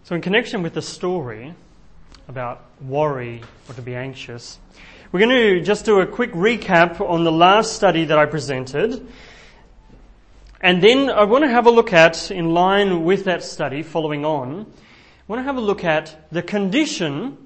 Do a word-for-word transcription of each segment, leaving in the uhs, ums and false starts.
So in connection with the story about worry or to be anxious, we're going to just do a quick recap on the last study that I presented. And then I want to have a look at, in line with that study, following on, I want to have a look at the condition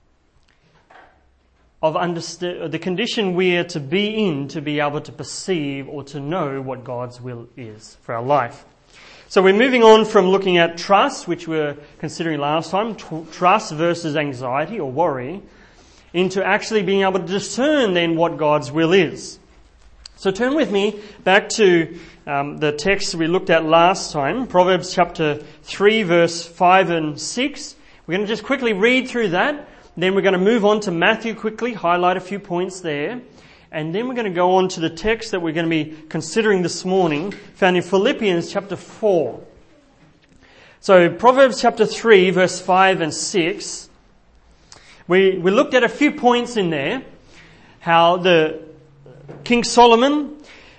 of underst- the condition we are to be in to be able to perceive or to know what God's will is for our life. So we're moving on from looking at trust, which we were considering last time, tr- trust versus anxiety or worry, into actually being able to discern then what God's will is. So turn with me back to um, the text we looked at last time, Proverbs chapter three, verse five and six. We're going to just quickly read through that. Then we're going to move on to Matthew quickly, highlight a few points there. And then we're going to go on to the text that we're going to be considering this morning, found in Philippians chapter four. So Proverbs chapter three, verse five and six. We, we looked at a few points in there. How the King Solomon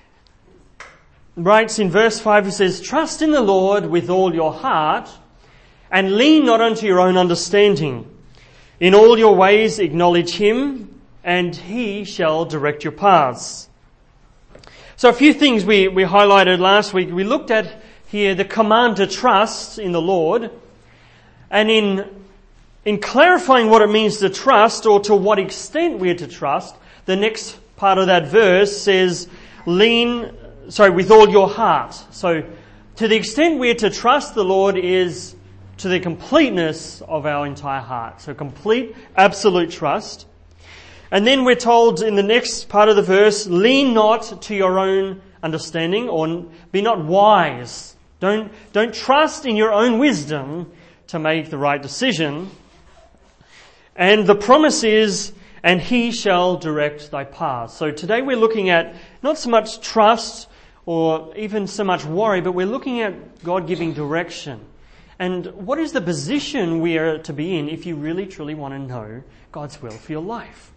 writes in verse five, he says, "Trust in the Lord with all your heart and lean not unto your own understanding. In all your ways acknowledge Him, and He shall direct your paths." So a few things we, we highlighted last week. We looked at here the command to trust in the Lord. And in, in clarifying what it means to trust, or to what extent we are to trust, the next part of that verse says, lean, sorry, with all your heart. So to the extent we are to trust the Lord is to the completeness of our entire heart. So complete, absolute trust. And then we're told in the next part of the verse, lean not to your own understanding, or be not wise. Don't, don't trust in your own wisdom to make the right decision. And the promise is, and He shall direct thy paths. So today we're looking at not so much trust or even so much worry, but we're looking at God giving direction. And what is the position we are to be in if you really truly want to know God's will for your life?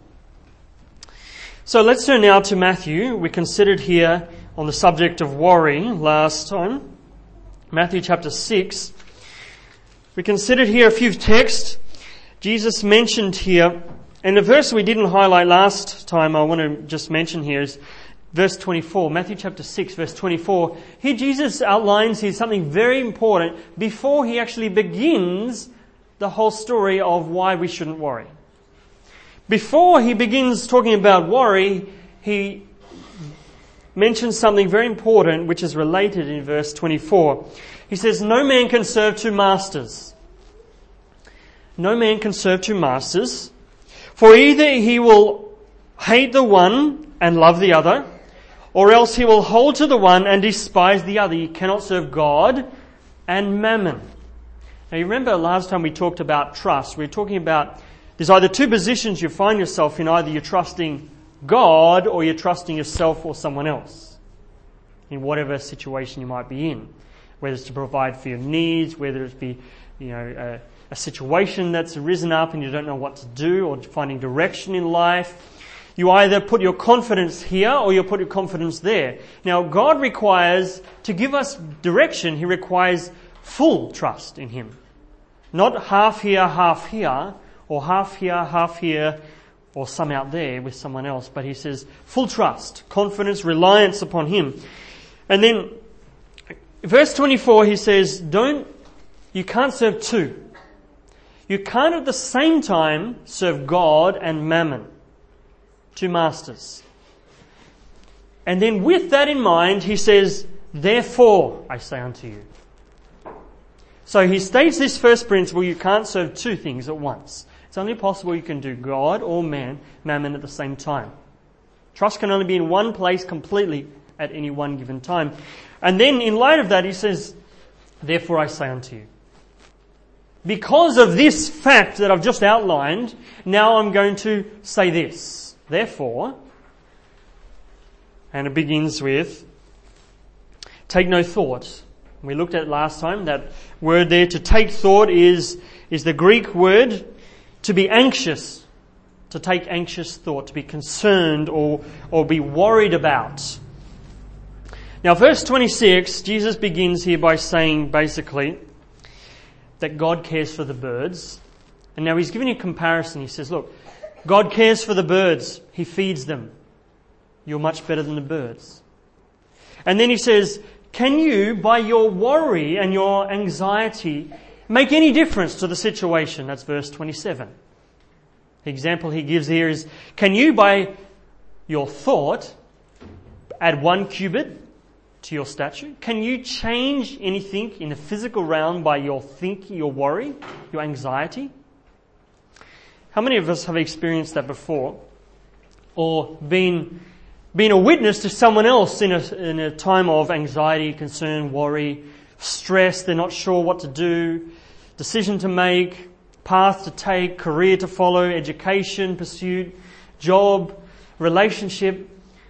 So let's turn now to Matthew. We considered here on the subject of worry last time. Matthew chapter six. We considered here a few texts. Jesus mentioned here, and the verse we didn't highlight last time I want to just mention here is verse twenty-four, Matthew chapter six, verse twenty-four. Here Jesus outlines here something very important before He actually begins the whole story of why we shouldn't worry. Before He begins talking about worry, He mentions something very important which is related in verse twenty-four. He says, "No man can serve two masters. No man can serve two masters, for either he will hate the one and love the other, or else he will hold to the one and despise the other. You cannot serve God and mammon." Now you remember last time we talked about trust. We were talking about there's either two positions you find yourself in. Either you're trusting God or you're trusting yourself or someone else in whatever situation you might be in. Whether it's to provide for your needs, whether it be, you know, a, a situation that's arisen up and you don't know what to do, or finding direction in life. You either put your confidence here or you put your confidence there. Now, God requires, to give us direction, He requires full trust in Him. Not half here, half here, or half here, half here, or some out there with someone else. But He says full trust, confidence, reliance upon Him. And then, verse twenty-four, He says, don't, you can't serve two. You can't at the same time serve God and mammon. Two masters. And then with that in mind, He says, "Therefore I say unto you." So He states this first principle: you can't serve two things at once. It's only possible you can do God or man, mammon at the same time. Trust can only be in one place completely at any one given time. And then in light of that, He says, "Therefore I say unto you." Because of this fact that I've just outlined, now I'm going to say this. Therefore, and it begins with, take no thought. We looked at last time, that word there, to take thought, is, is the Greek word to be anxious, to take anxious thought, to be concerned or, or be worried about. Now verse twenty-six, Jesus begins here by saying basically, that God cares for the birds. And now he's giving you a comparison. He says, look, God cares for the birds. He feeds them. You're much better than the birds. And then he says, can you, by your worry and your anxiety, make any difference to the situation? That's verse twenty-seven. The example he gives here is, can you, by your thought, add one cubit to your stature? Can you change anything in the physical realm by your think, your worry, your anxiety? How many of us have experienced that before? Or been, been a witness to someone else in a, in a time of anxiety, concern, worry, stress, they're not sure what to do, decision to make, path to take, career to follow, education, pursuit, job, relationship.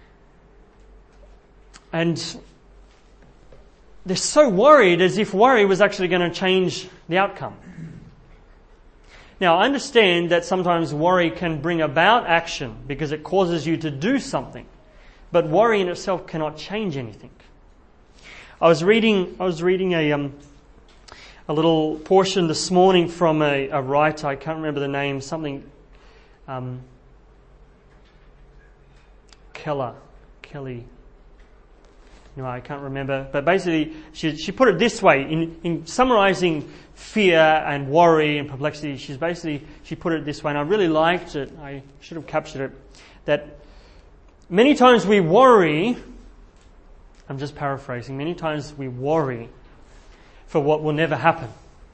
And they're so worried as if worry was actually going to change the outcome. Now, I understand that sometimes worry can bring about action because it causes you to do something. But worry in itself cannot change anything. I was reading, I was reading a, um, a little portion this morning from a, a writer, I can't remember the name, something, um, Keller, Kelly. No, I can't remember. But basically, she she put it this way, in, in summarizing fear and worry and perplexity, she's basically, she put it this way, and I really liked it. I should have captured it. That many times we worry, I'm just paraphrasing, many times we worry for what will never happen.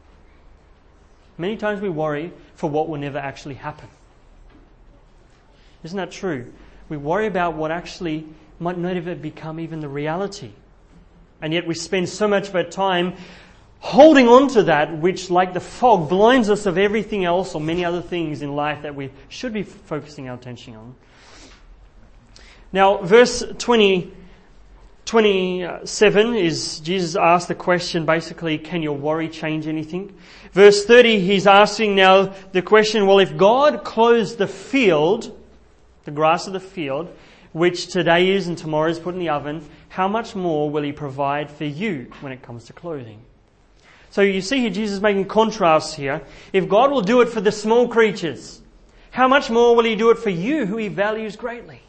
Many times we worry for what will never actually happen. Isn't that true? We worry about what actually might not ever become even the reality. And yet we spend so much of our time holding on to that which, like the fog, blinds us of everything else or many other things in life that we should be focusing our attention on. Now, verse twenty, twenty-seven is Jesus asked the question, basically, can your worry change anything? Verse thirty, he's asking now the question, well, if God clothes the field, the grass of the field, which today is and tomorrow is put in the oven, how much more will he provide for you when it comes to clothing? So you see here Jesus is making contrasts here. If God will do it for the small creatures, how much more will he do it for you who he values greatly?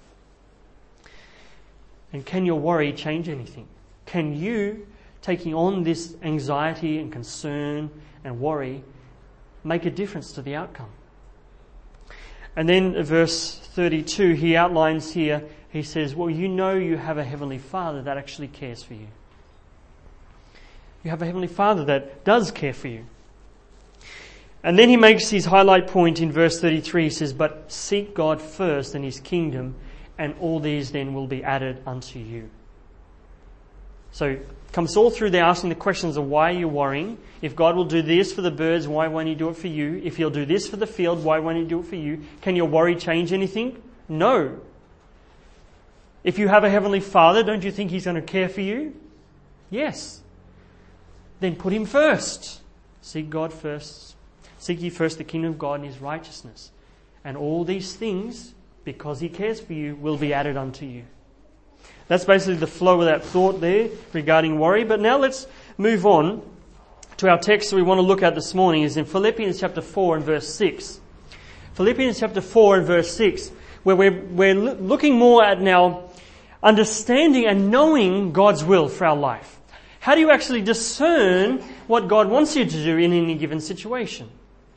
And can your worry change anything? Can you, taking on this anxiety and concern and worry, make a difference to the outcome? And then verse thirty-two, he outlines here, he says, well, you know you have a heavenly Father that actually cares for you. You have a heavenly Father that does care for you. And then he makes his highlight point in verse thirty-three. He says, but seek God first and his kingdom, and all these then will be added unto you. So it comes all through there asking the questions of why you're worrying. If God will do this for the birds, why won't he do it for you? If he'll do this for the field, why won't he do it for you? Can your worry change anything? No. If you have a heavenly Father, don't you think he's going to care for you? Yes. Then put him first. Seek God first. Seek ye first the kingdom of God and his righteousness. And all these things, because he cares for you, will be added unto you. That's basically the flow of that thought there regarding worry. But now let's move on to our text that we want to look at this morning is in Philippians chapter four and verse six. Philippians chapter four and verse six, where we're, we're looking more at now understanding and knowing God's will for our life. How do you actually discern what God wants you to do in any given situation?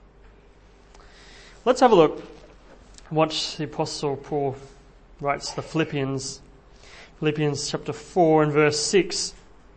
Let's have a look what the Apostle Paul writes to the Philippians. Philippians chapter four and verse six.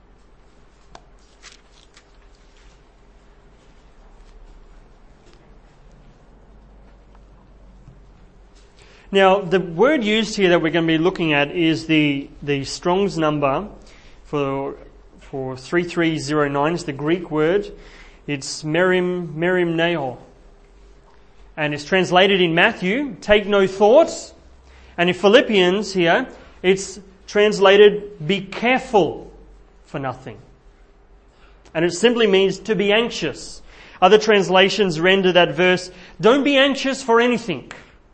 Now, the word used here that we're going to be looking at is the, the Strong's number for, for three three zero nine. It's the Greek word. It's merim, merimneo. And it's translated in Matthew, take no thought. And in Philippians here, it's translated, be careful for nothing. And it simply means to be anxious. Other translations render that verse, don't be anxious for anything,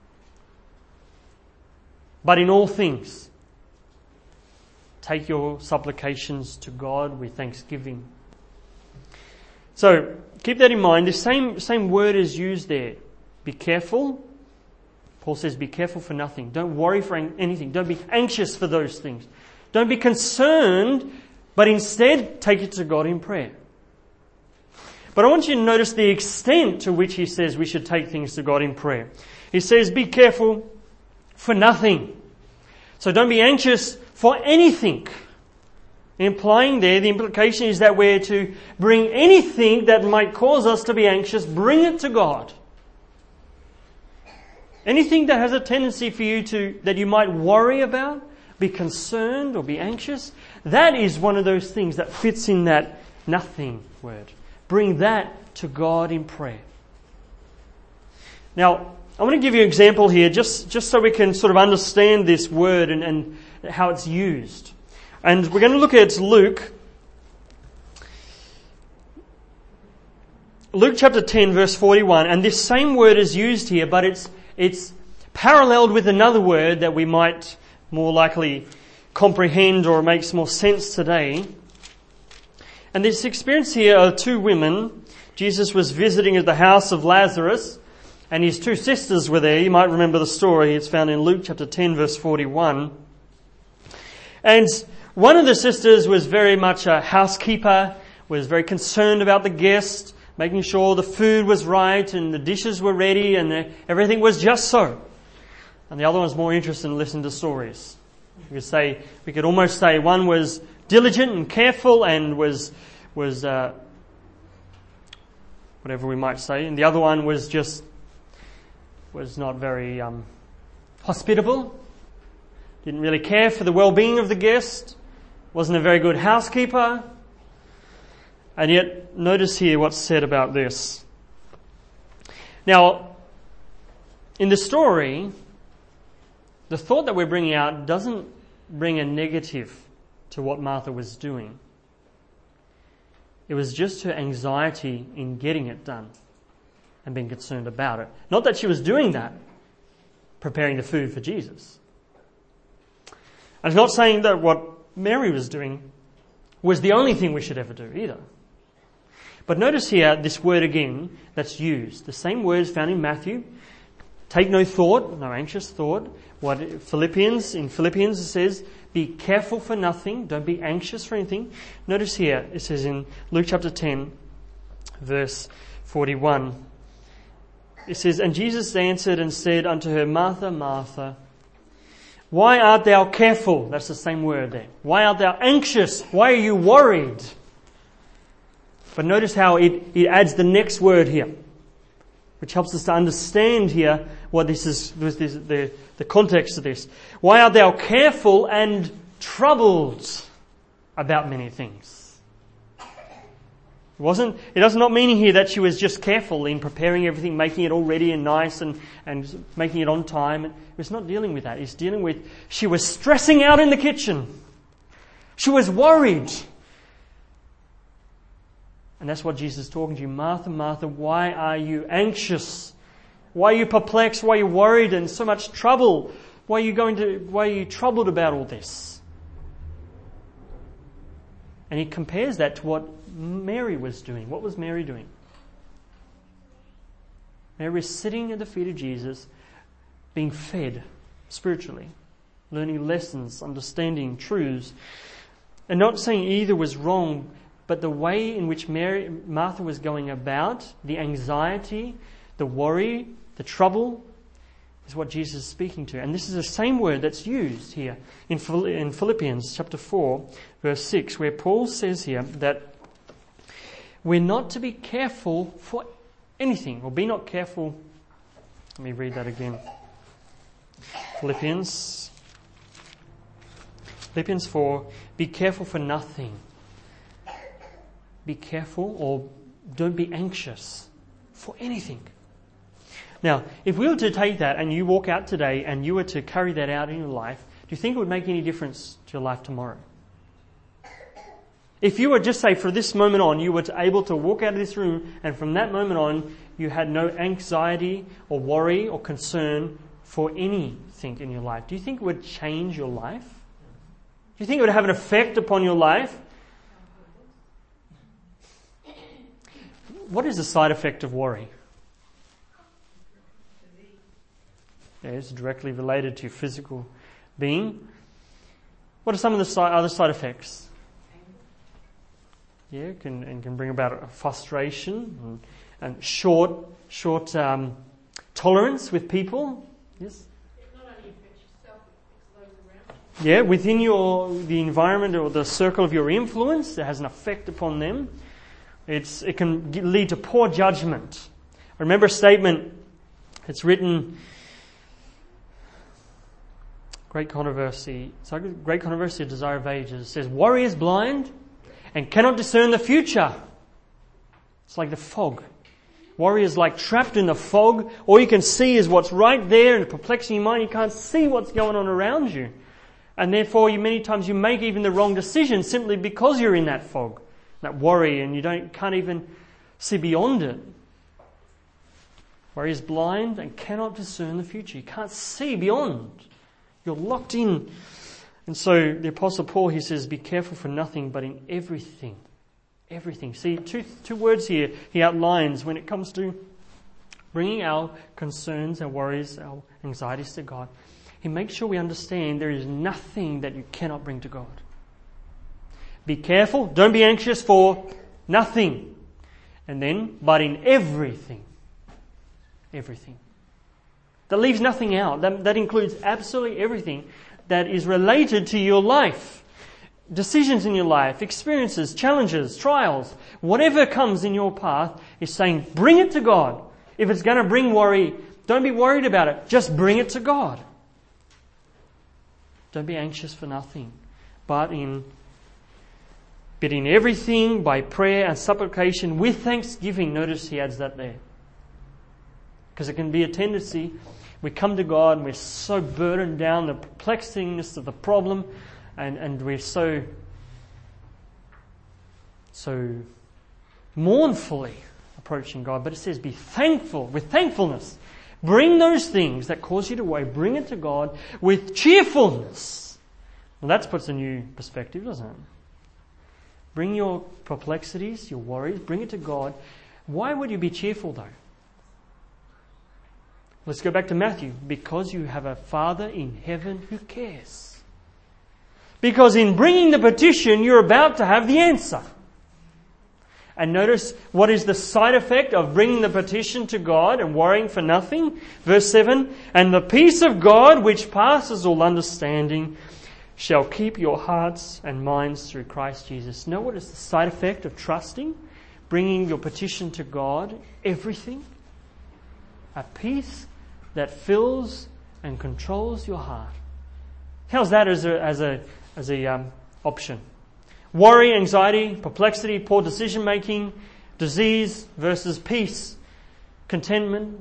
but in all things, take your supplications to God with thanksgiving. So, keep that in mind. The same, same word is used there. Be careful. Paul says, be careful for nothing. Don't worry for anything. Don't be anxious for those things. Don't be concerned, but instead take it to God in prayer. But I want you to notice the extent to which he says we should take things to God in prayer. He says, be careful for nothing. So don't be anxious for anything. Implying there, the implication is that we're to bring anything that might cause us to be anxious, bring it to God. Anything that has a tendency for you to, that you might worry about, be concerned or be anxious, that is one of those things that fits in that nothing word. Bring that to God in prayer. Now, I want to give you an example here, just, just so we can sort of understand this word and, and how it's used. And we're going to look at Luke. Luke chapter ten, verse forty-one. And this same word is used here, but it's it's paralleled with another word that we might more likely comprehend or makes more sense today. And this experience here of two women. Jesus was visiting at the house of Lazarus, and his two sisters were there. You might remember the story. It's found in Luke chapter ten, verse forty-one. And one of the sisters was very much a housekeeper, was very concerned about the guest, making sure the food was right and the dishes were ready and the, everything was just so. And the other one was more interested in listening to stories. We could say, we could almost say one was diligent and careful and was, was, uh, whatever we might say, and the other one was just, was not very, um, hospitable, didn't really care for the well-being of the guest, wasn't a very good housekeeper. And yet, notice here what's said about this. Now, in the story, the thought that we're bringing out doesn't bring a negative to what Martha was doing. It was just her anxiety in getting it done and being concerned about it. Not that she was doing that, preparing the food for Jesus. And it's not saying that what Mary was doing was the only thing we should ever do either. But notice here this word again that's used. The same word is found in Matthew. Take no thought, no anxious thought. What Philippians, in Philippians it says, be careful for nothing. Don't be anxious for anything. Notice here, it says in Luke chapter ten, verse forty-one. It says, and Jesus answered and said unto her, Martha, Martha, why art thou careful? That's the same word there. Why art thou anxious? Why are you worried? But notice how it, it adds the next word here, which helps us to understand here what this is, this, the, the context of this. Why art thou careful and troubled about many things? It wasn't, it does not mean here that she was just careful in preparing everything, making it all ready and nice and, and making it on time. It's not dealing with that. It's dealing with, she was stressing out in the kitchen. She was worried. And that's what Jesus is talking to you. Martha, Martha, why are you anxious? Why are you perplexed? Why are you worried and so much trouble? Why are you going to, why are you troubled about all this? And he compares that to what Mary was doing. What was Mary doing? Mary was sitting at the feet of Jesus, being fed spiritually, learning lessons, understanding truths, and not saying either was wrong, but the way in which Mary, Martha was going about, the anxiety, the worry, the trouble, is what Jesus is speaking to. And this is the same word that's used here in Philippians chapter four, verse six, where Paul says here that we're not to be careful for anything, or be not careful. Let me read that again. Philippians, Philippians four, be careful for nothing. Be careful, or don't be anxious for anything. Now, if we were to take that and you walk out today and you were to carry that out in your life, do you think it would make any difference to your life tomorrow? If you were just say for this moment on, you were to able to walk out of this room and from that moment on, you had no anxiety or worry or concern for anything in your life, do you think it would change your life? Do you think it would have an effect upon your life? what is the side effect of worry? Yeah, it's directly related to your physical being. What are some of the si- other side effects? Yeah, can and can bring about frustration and, and short short um, tolerance with people. Yes. It not only affects yourself, it affects those around you. Yeah, within your the environment or the circle of your influence, it has an effect upon them. It's it can lead to poor judgment. I remember a statement. It's written. Great controversy. So great controversy, a desire of ages. It says, "Worry is blind and cannot discern the future." It's like the fog. Worry is like trapped in the fog. All you can see is what's right there and perplexing your mind. You can't see what's going on around you. And therefore, you many times you make even the wrong decision simply because you're in that fog, that worry, and you don't can't even see beyond it. Worry is blind and cannot discern the future. You can't see beyond. You're locked in. And so the Apostle Paul, he says, be careful for nothing, but in everything. Everything. See, two two words here he outlines when it comes to bringing our concerns, our worries, our anxieties to God. He makes sure we understand there is nothing that you cannot bring to God. Be careful. Don't be anxious for nothing. And then, but in everything. Everything. That leaves nothing out. That, that includes absolutely everything that is related to your life. Decisions in your life, experiences, challenges, trials, whatever comes in your path is saying, bring it to God. If it's going to bring worry, don't be worried about it. Just bring it to God. Don't be anxious for nothing, but in, but in everything by prayer and supplication with thanksgiving. Notice he adds that there. Because it can be a tendency, we come to God and we're so burdened down, the perplexingness of the problem, and, and we're so, so mournfully approaching God. But it says be thankful, with thankfulness. Bring those things that cause you to worry, bring it to God with cheerfulness. Well, that puts a new perspective, doesn't it? Bring your perplexities, your worries, bring it to God. Why would you be cheerful though? Let's go back to Matthew. Because you have a Father in heaven who cares. Because in bringing the petition, you're about to have the answer. And notice what is the side effect of bringing the petition to God and worrying for nothing. Verse seven, and the peace of God which passes all understanding shall keep your hearts and minds through Christ Jesus. Know what is the side effect of trusting? Bringing your petition to God, everything. A peace that fills and controls your heart. How's that as a as a as a um, option? Worry, anxiety, perplexity, poor decision making, disease versus peace, contentment,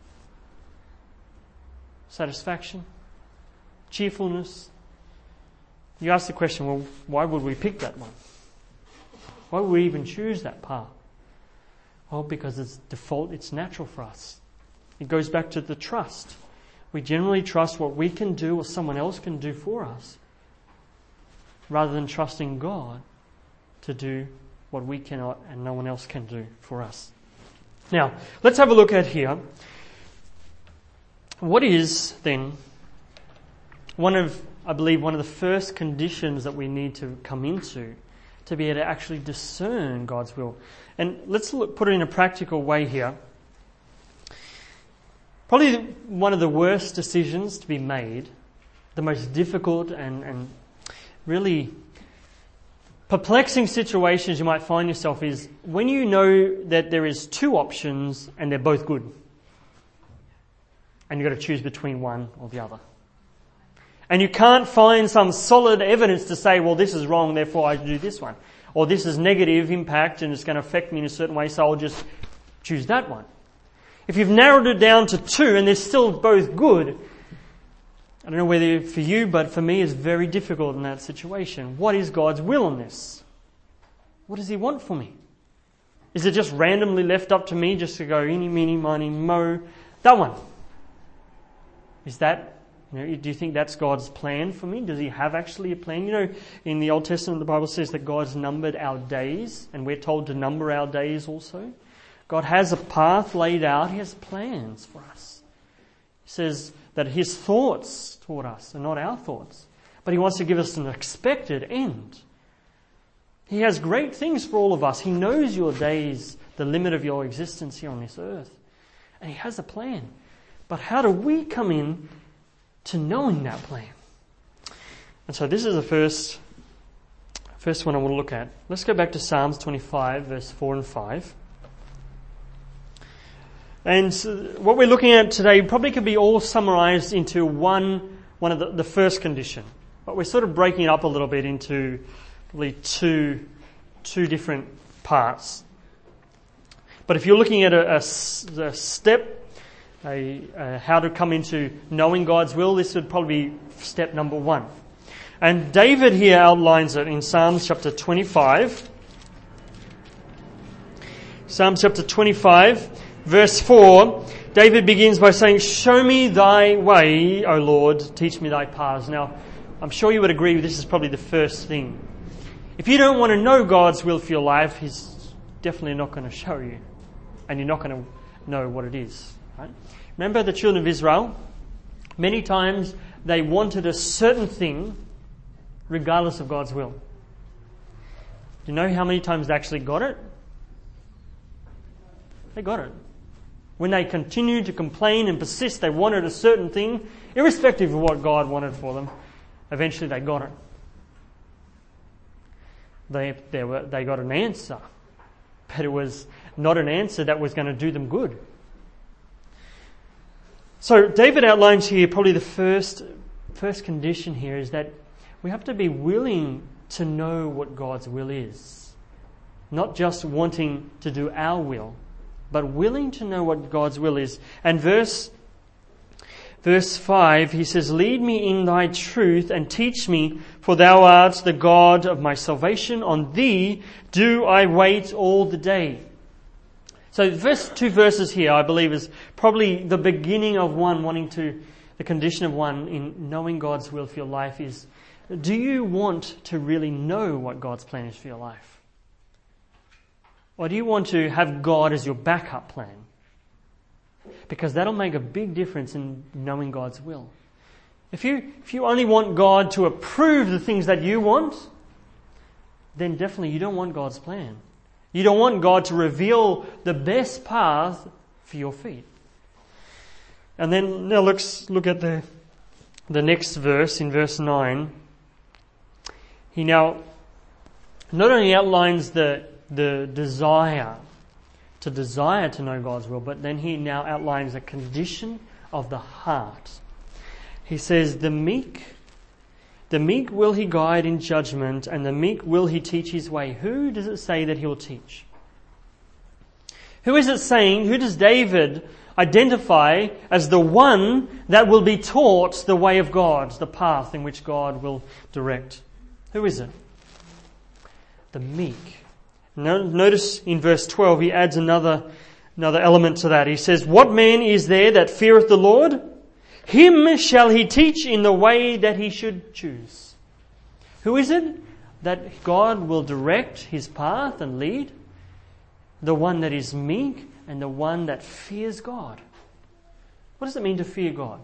satisfaction, cheerfulness. You ask the question, well, why would we pick that one? Why would we even choose that path? Well, because it's default, it's natural for us. It goes back to the trust. We generally trust what we can do or someone else can do for us, rather than trusting God to do what we cannot and no one else can do for us. Now, let's have a look at here. What is then one of, I believe, one of the first conditions that we need to come into to be able to actually discern God's will? And let's look, put it in a practical way here. Probably one of the worst decisions to be made, the most difficult and, and really perplexing situations you might find yourself is when you know that there is two options and they're both good. And you've got to choose between one or the other. And you can't find some solid evidence to say, well, this is wrong, therefore I do this one. Or this is negative impact and it's going to affect me in a certain way, so I'll just choose that one. If you've narrowed it down to two and they're still both good, I don't know whether for you, but for me it's very difficult in that situation. What is God's will on this? What does He want for me? Is it just randomly left up to me just to go, eeny, meeny, miny, mo, that one? Is that, you know, do you think that's God's plan for me? Does He have actually a plan? You know, in the Old Testament the Bible says that God's numbered our days and we're told to number our days also. God has a path laid out. He has plans for us. He says that his thoughts toward us are not our thoughts, but he wants to give us an expected end. He has great things for all of us. He knows your days, the limit of your existence here on this earth. And he has a plan. But how do we come in to knowing that plan? And so this is the first, first one I want to look at. Let's go back to Psalms twenty-five, verse four and five. And what we're looking at today probably could be all summarized into one, one of the, the first condition. But we're sort of breaking it up a little bit into probably two, two different parts. But if you're looking at a, a, a step, a, a how to come into knowing God's will, this would probably be step number one. And David here outlines it in Psalms chapter twenty-five. Psalms chapter twenty-five, verse four. David begins by saying, "Show me thy way, O Lord, teach me thy paths." Now, I'm sure you would agree this is probably the first thing. If you don't want to know God's will for your life, he's definitely not going to show you. And you're not going to know what it is. Right? Remember the children of Israel? Many times they wanted a certain thing regardless of God's will. Do you know how many times they actually got it? They got it. When they continued to complain and persist, they wanted a certain thing, irrespective of what God wanted for them. Eventually they got it. They, they, were, they got an answer. But it was not an answer that was going to do them good. So David outlines here probably the first, first condition here is that we have to be willing to know what God's will is. Not just wanting to do our will, but willing to know what God's will is. And verse Verse five, he says, "Lead me in thy truth and teach me, for thou art the God of my salvation. On thee do I wait all the day." So the first two verses here, I believe, is probably the beginning of one wanting to, the condition of one in knowing God's will for your life is, do you want to really know what God's plan is for your life? Or do you want to have God as your backup plan? Because that'll make a big difference in knowing God's will. If you if you only want God to approve the things that you want, then definitely you don't want God's plan. You don't want God to reveal the best path for your feet. And then now let's look at the the next verse in verse nine. He now not only outlines the the desire to desire to know God's will, but then he now outlines a condition of the heart. He says, the meek, the meek will he guide in judgment, and the meek will he teach his way. Who does it say that he will teach? Who is it saying, who does David identify as the one that will be taught the way of God, the path in which God will direct? Who is it? The meek. Notice in verse twelve, he adds another, another element to that. He says, "What man is there that feareth the Lord? Him shall he teach in the way that he should choose." Who is it that God will direct his path and lead? The one that is meek and the one that fears God. What does it mean to fear God?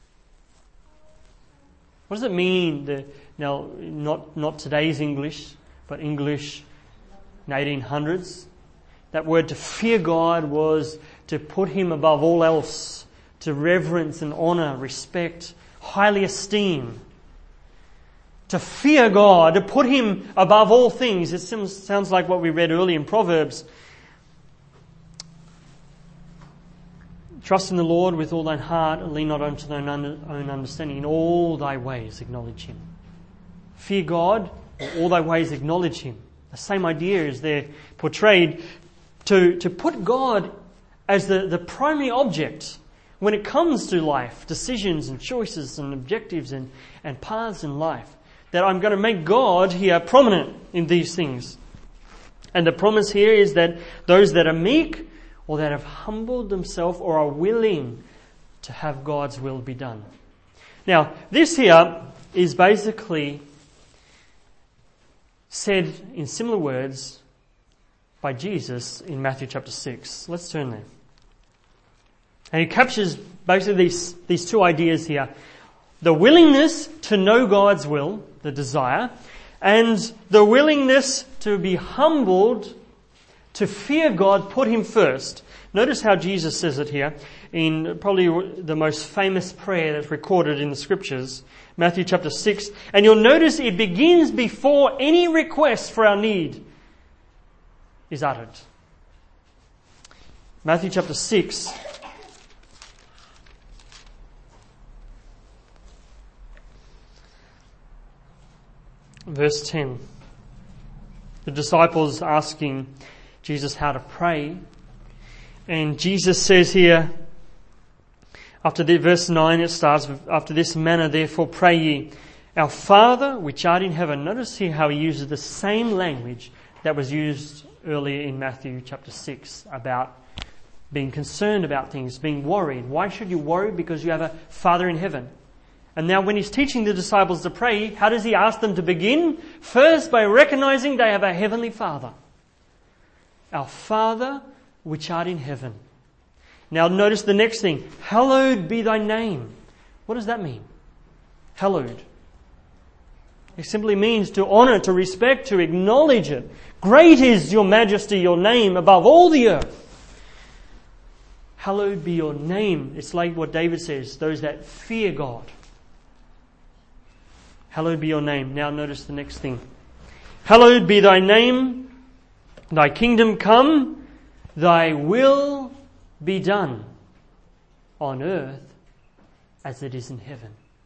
What does it mean? The, now, not, not today's English, but English in eighteen hundreds, that word to fear God was to put him above all else, to reverence and honor, respect, highly esteem. To fear God, to put him above all things. It sounds like what we read earlier in Proverbs. Trust in the Lord with all thine heart and lean not unto thine own understanding. In all thy ways acknowledge him. Fear God, in all thy ways acknowledge him. The same idea is there portrayed to, to put God as the, the primary object when it comes to life, decisions and choices and objectives and, and paths in life. That I'm going to make God here prominent in these things. And the promise here is that those that are meek or that have humbled themselves or are willing to have God's will be done. Now, this here is basically said in similar words by Jesus in Matthew chapter six. Let's turn there. And he captures basically these, these two ideas here. The willingness to know God's will, the desire, and the willingness to be humbled, to fear God, put Him first. Notice how Jesus says it here in probably the most famous prayer that's recorded in the Scriptures, Matthew chapter six. And you'll notice it begins before any request for our need is uttered. Matthew chapter six. Verse ten. The disciples asking Jesus how to pray. And Jesus says here, after the verse nine, it starts with, after this manner, therefore pray ye, our Father which art in heaven. Notice here how he uses the same language that was used earlier in Matthew chapter six about being concerned about things, being worried. Why should you worry? Because you have a Father in heaven. And now when he's teaching the disciples to pray, how does he ask them to begin? First, by recognizing they have a heavenly Father. Our Father which art in heaven. Now notice the next thing. Hallowed be thy name. What does that mean? Hallowed. It simply means to honor, to respect, to acknowledge it. Great is your majesty, your name above all the earth. Hallowed be your name. It's like what David says, those that fear God. Hallowed be your name. Now notice the next thing. Hallowed be thy name, thy kingdom come, thy will be done on earth as it is in heaven.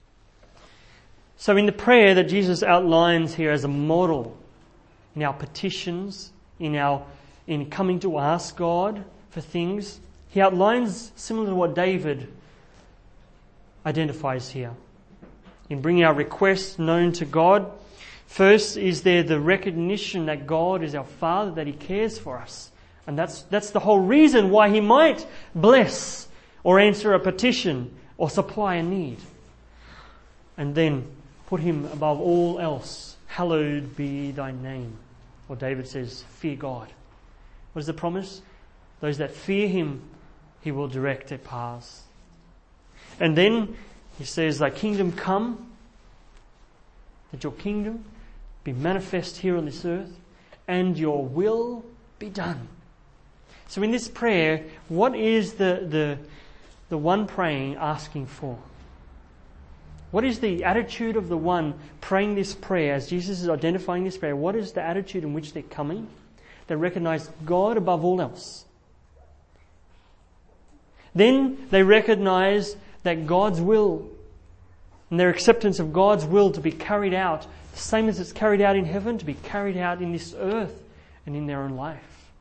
So in the prayer that Jesus outlines here as a model in our petitions, in our in coming to ask God for things, he outlines similar to what David identifies here. In bringing our requests known to God, first is there the recognition that God is our Father, that He cares for us. And that's that's the whole reason why He might bless or answer a petition or supply a need. And then put Him above all else. Hallowed be thy name. Or David says, fear God. What is the promise? Those that fear Him, He will direct their paths. And then he says, thy kingdom come, that your kingdom be manifest here on this earth, and your will be done. So in this prayer, what is the, the, the one praying asking for? What is the attitude of the one praying this prayer as Jesus is identifying this prayer? What is the attitude in which they're coming? They recognize God above all else. Then they recognize that God's will and their acceptance of God's will to be carried out, the same as it's carried out in heaven, to be carried out in this earth and in their own life.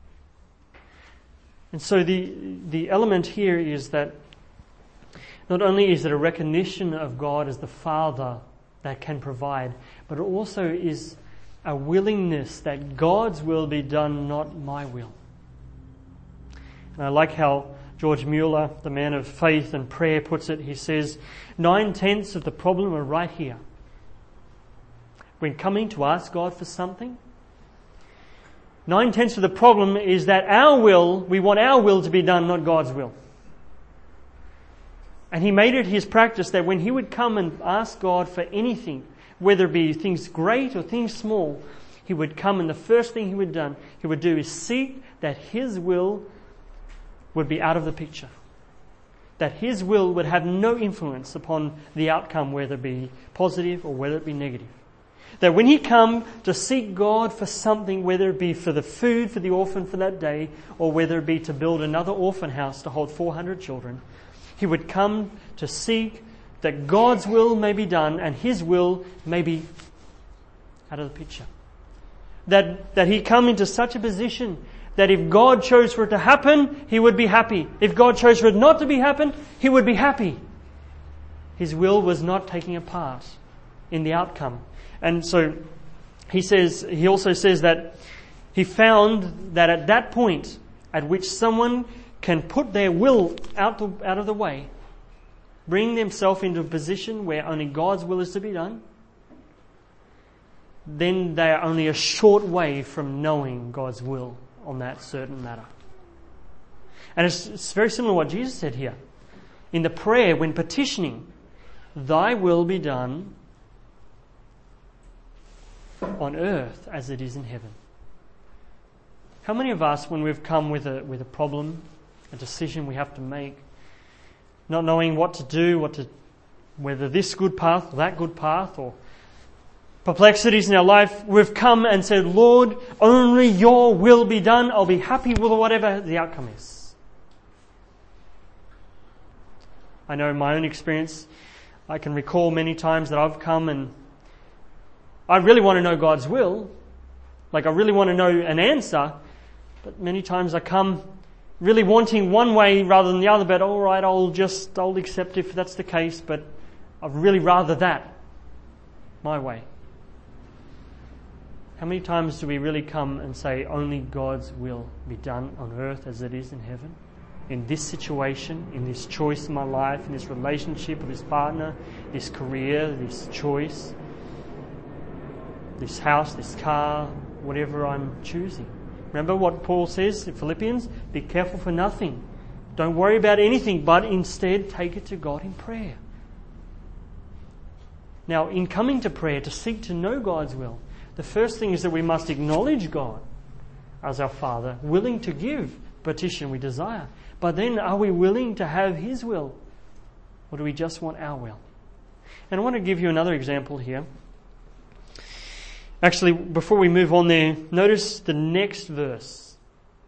And so the the element here is that not only is it a recognition of God as the Father that can provide, but it also is a willingness that God's will be done, not my will. And I like how George Mueller, the man of faith and prayer, puts it. He says, nine-tenths of the problem are right here. When coming to ask God for something, nine-tenths of the problem is that our will, we want our will to be done, not God's will. And he made it his practice that when he would come and ask God for anything, whether it be things great or things small, he would come and the first thing he would done, he would do is seek that his will would be out of the picture. That his will would have no influence upon the outcome, whether it be positive or whether it be negative. That when he come to seek God for something, whether it be for the food for the orphan for that day, or whether it be to build another orphan house to hold four hundred children, he would come to seek that God's will may be done and his will may be out of the picture. That, that he come into such a position that if God chose for it to happen, he would be happy. If God chose for it not to be happen, he would be happy. His will was not taking a part in the outcome. And so he says, he also says that he found that at that point at which someone can put their will out, the, out of the way, bring themselves into a position where only God's will is to be done, then they are only a short way from knowing God's will on that certain matter. And it's, it's very similar to what Jesus said here. In the prayer, when petitioning, thy will be done on earth as it is in heaven. How many of us, when we've come with a with a problem, a decision we have to make, not knowing what to do, what to, whether this good path or that good path, or perplexities in our life, we've come and said, Lord, only your will be done. I'll be happy with whatever the outcome is. I know in my own experience, I can recall many times that I've come and I really want to know God's will. Like I really want to know an answer. But many times I come really wanting one way rather than the other. But all right, I'll just, I'll accept if that's the case. But I'd really rather that. My way. How many times do we really come and say only God's will be done on earth as it is in heaven? In this situation, in this choice in my life, in this relationship with this partner, this career, this choice, this house, this car, whatever I'm choosing. Remember what Paul says in Philippians? Be careful for nothing. Don't worry about anything, but instead take it to God in prayer. Now, in coming to prayer to seek to know God's will, the first thing is that we must acknowledge God as our Father, willing to give petition we desire. But then are we willing to have His will? Or do we just want our will? And I want to give you another example here. Actually, before we move on there, notice the next verse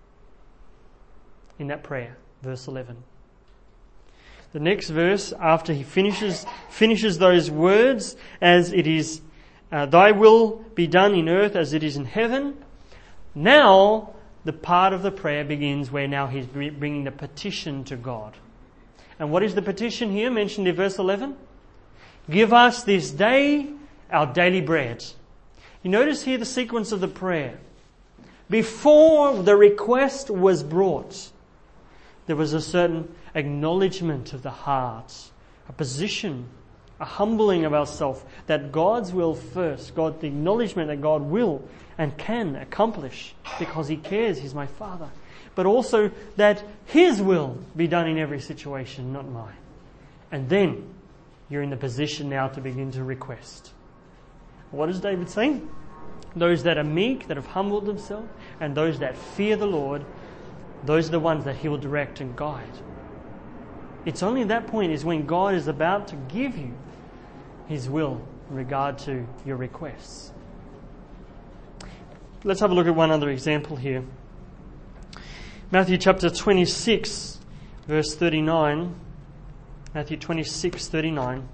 in that prayer, verse eleven. The next verse, after he finishes finishes those words, as it is, uh, thy will be done in earth as it is in heaven. Now, the part of the prayer begins where now he's bringing the petition to God. And what is the petition here mentioned in verse eleven? Give us this day our daily bread. You notice here the sequence of the prayer. Before the request was brought, there was a certain acknowledgement of the heart, a position, a humbling of ourselves, that God's will first, God, the acknowledgement that God will and can accomplish because He cares, He's my Father. But also that His will be done in every situation, not mine. And then you're in the position now to begin to request. What is David saying? Those that are meek, that have humbled themselves, and those that fear the Lord, those are the ones that He will direct and guide. It's only at that point is when God is about to give you His will in regard to your requests. Let's have a look at one other example here. Matthew chapter twenty-six, verse thirty-nine. Matthew twenty-six, thirty-nine.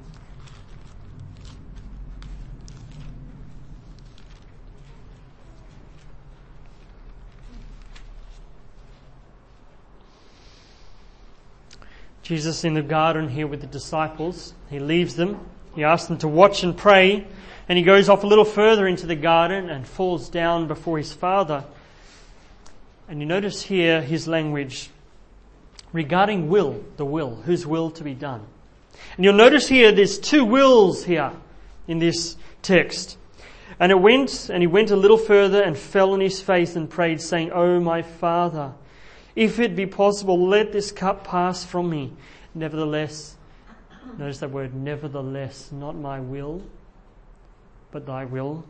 Jesus in the garden here with the disciples, He leaves them. He asks them to watch and pray. And He goes off a little further into the garden and falls down before His Father. And you notice here His language regarding will, the will, whose will to be done. And you'll notice here there's two wills here in this text. And it went, and He went a little further and fell on His face and prayed, saying, O my Father, if it be possible, let this cup pass from me. Nevertheless, notice that word, nevertheless, not my will, but thy will.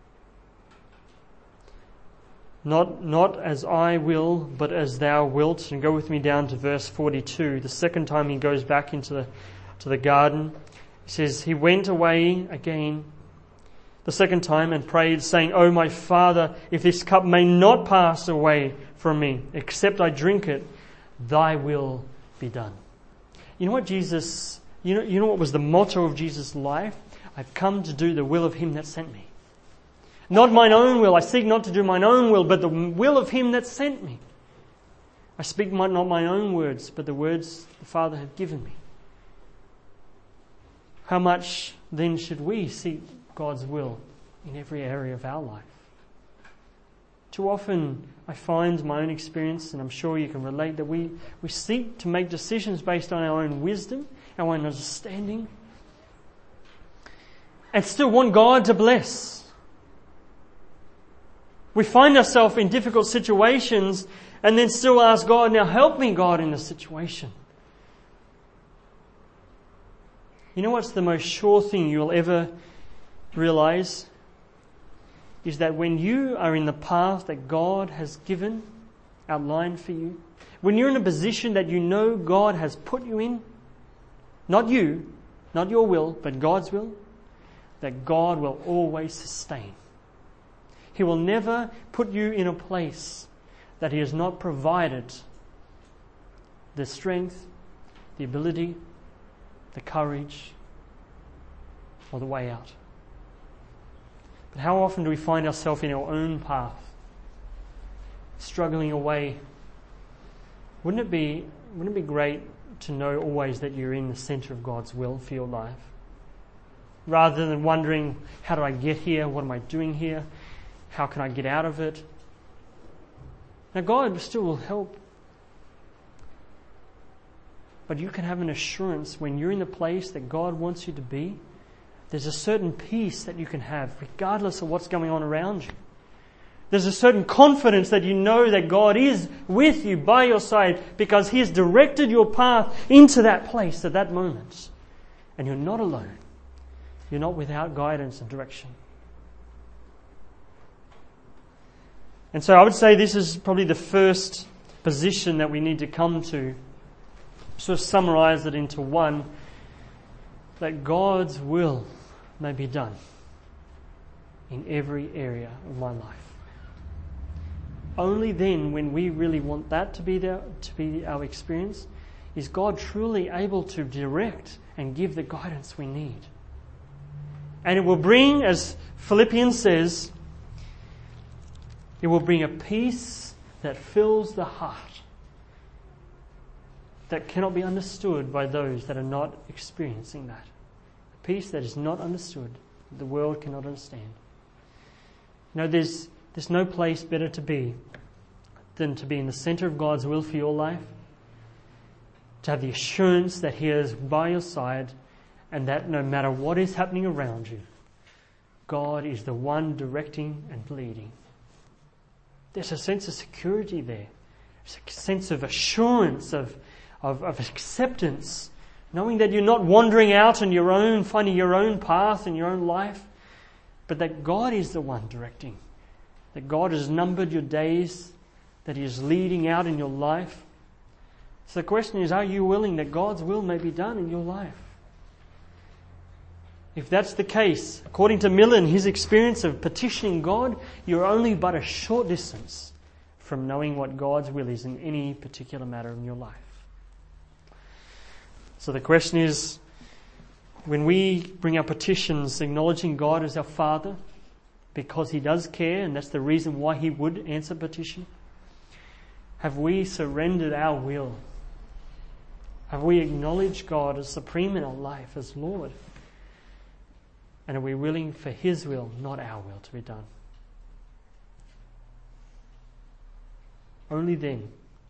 Not, not as I will, but as thou wilt. And go with me down to verse forty-two. The second time he goes back into the, to the garden. He says, he went away again the second time and prayed, saying, O my Father, if this cup may not pass away from me, except I drink it, thy will be done. You know what Jesus, you know, you know what was the motto of Jesus' life? I've come to do the will of Him that sent me. Not mine own will. I seek not to do mine own will, but the will of Him that sent me. I speak not my own words, but the words the Father hath given me. How much then should we seek God's will in every area of our life? Too often I find my own experience, and I'm sure you can relate, that we, we seek to make decisions based on our own wisdom, our own understanding, and still want God to bless. We find ourselves in difficult situations and then still ask God, now help me, God, in this situation. You know what's the most sure thing you'll ever realize? Is that when you are in the path that God has given, outlined for you, when you're in a position that you know God has put you in, not you, not your will, but God's will, that God will always sustain. He will never put you in a place that He has not provided the strength, the ability, the courage, or the way out. But how often do we find ourselves in our own path, struggling away? Wouldn't it be, wouldn't it be great to know always that you're in the centre of God's will for your life? Rather than wondering, how do I get here? What am I doing here? How can I get out of it? Now God still will help. But you can have an assurance when you're in the place that God wants you to be. There's a certain peace that you can have regardless of what's going on around you. There's a certain confidence that you know that God is with you, by your side, because He has directed your path into that place at that moment. And you're not alone. You're not without guidance and direction. And so I would say this is probably the first position that we need to come to. Sort of summarize it into one, that God's will may be done in every area of my life. Only then, when we really want that to be there, to be our experience, is God truly able to direct and give the guidance we need. And it will bring, as Philippians says, it will bring a peace that fills the heart, that cannot be understood by those that are not experiencing that. A peace that is not understood, that the world cannot understand. You know, there's, there's no place better to be than to be in the centre of God's will for your life, to have the assurance that He is by your side, and that no matter what is happening around you, God is the one directing and leading. There's a sense of security there. There's a sense of assurance, of, of, of acceptance, knowing that you're not wandering out on your own, finding your own path in your own life, but that God is the one directing, that God has numbered your days, that He is leading out in your life. So the question is, are you willing that God's will may be done in your life? If that's the case, according to Millen, his experience of petitioning God, you're only but a short distance from knowing what God's will is in any particular matter in your life. So the question is, when we bring our petitions acknowledging God as our Father, because He does care, and that's the reason why He would answer petition, have we surrendered our will? Have we acknowledged God as supreme in our life, as Lord? And are we willing for His will, not our will, to be done? Only then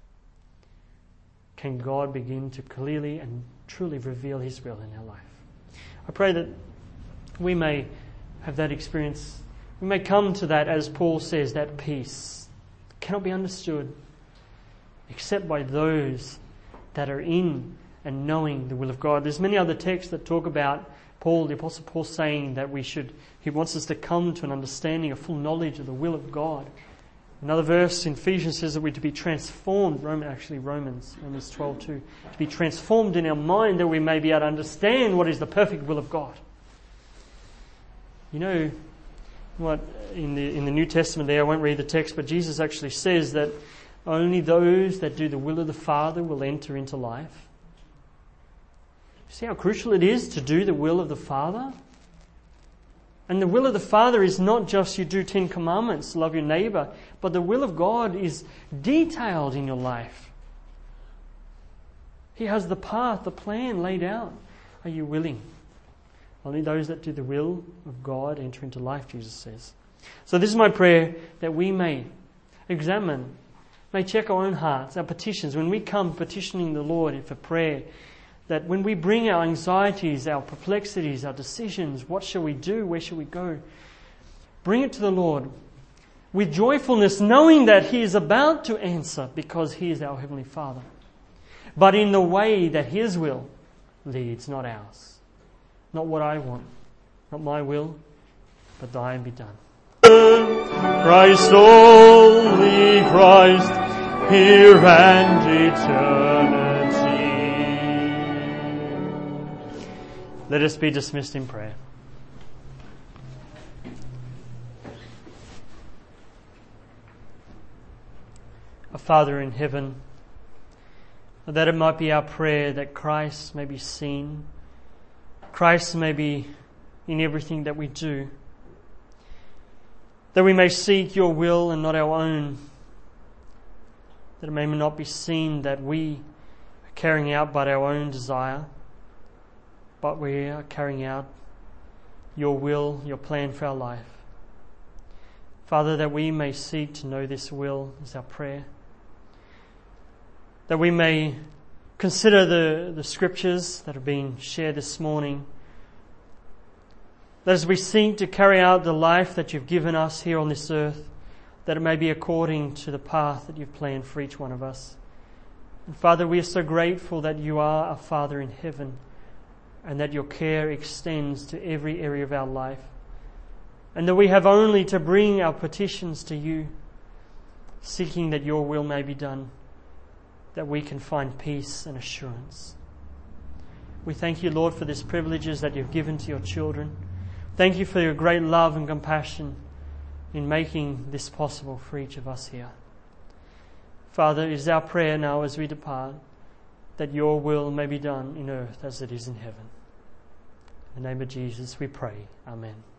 can God begin to clearly and truly reveal His will in our life. I pray that we may have that experience. We may come to that, as Paul says, that peace cannot be understood except by those that are in and knowing the will of God. There's many other texts that talk about Paul, the Apostle Paul, saying that we should, he wants us to come to an understanding, a full knowledge of the will of God. Another verse in Ephesians says that we're to be transformed, Roman, actually Romans, Romans twelve two, to be transformed in our mind that we may be able to understand what is the perfect will of God. You know what, in the in the New Testament there, I won't read the text, but Jesus actually says that only those that do the will of the Father will enter into life. See how crucial it is to do the will of the Father? And the will of the Father is not just you do Ten Commandments, love your neighbour, but the will of God is detailed in your life. He has the path, the plan laid out. Are you willing? Only those that do the will of God enter into life, Jesus says. So this is my prayer, that we may examine, may check our own hearts, our petitions. When we come petitioning the Lord for prayer, that when we bring our anxieties, our perplexities, our decisions, what shall we do, where shall we go, bring it to the Lord with joyfulness, knowing that He is about to answer because He is our Heavenly Father, but in the way that His will leads, not ours. Not what I want, not my will, but Thine be done. Christ, only Christ, here and eternity. Let us be dismissed in prayer. Our Father in heaven, that it might be our prayer that Christ may be seen, Christ may be in everything that we do, that we may seek Your will and not our own, that it may not be seen that we are carrying out but our own desire, but we are carrying out Your will, Your plan for our life. Father, that we may seek to know this will is our prayer. That we may consider the, the scriptures that have been shared this morning. That as we seek to carry out the life that You've given us here on this earth, that it may be according to the path that You've planned for each one of us. And Father, we are so grateful that You are our Father in heaven and that Your care extends to every area of our life. And that we have only to bring our petitions to You, seeking that Your will may be done, that we can find peace and assurance. We thank You, Lord, for these privileges that You've given to Your children. Thank You for Your great love and compassion in making this possible for each of us here. Father, it is our prayer now as we depart that Your will may be done in earth as it is in heaven. In the name of Jesus we pray. Amen.